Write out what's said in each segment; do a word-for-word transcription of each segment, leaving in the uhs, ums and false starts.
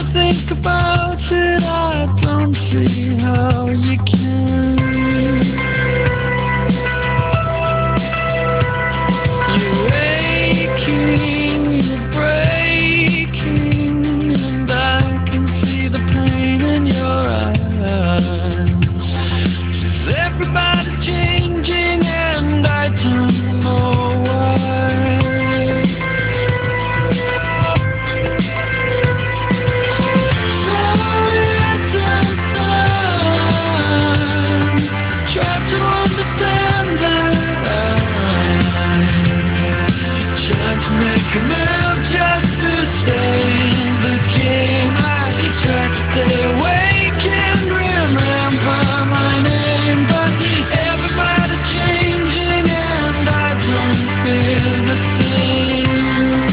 I think about it, I don't see how you can. You're aching, you're breaking, and I can see the pain in your eyes. 'Cause everybody's changing and I don't know why. Try to understand that I'm trying to make a move just to stay in the game. I try to stay awake and remember my name, but everybody's changing and I don't feel the same.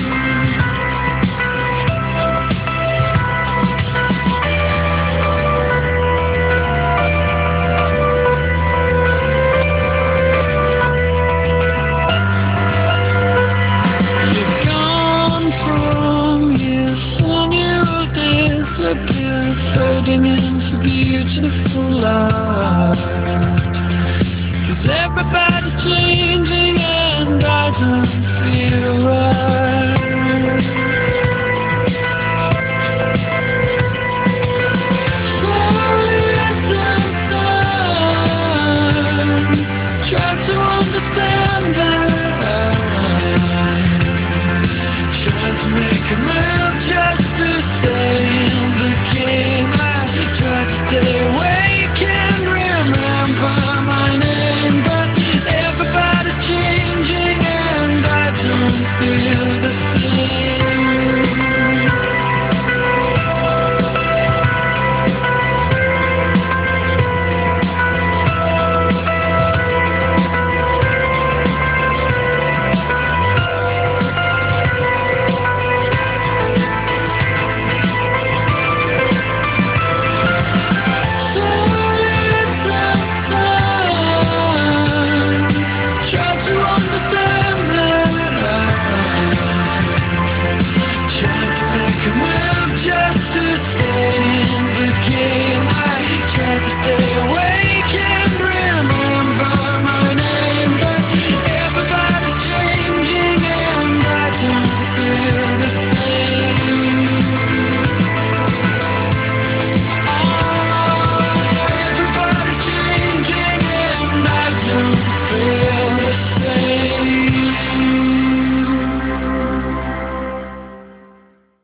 Fading into beautiful light. 'Cause everybody's changing and I don't feel right. Slowly as the sun, try to understand that I'm trying to make a move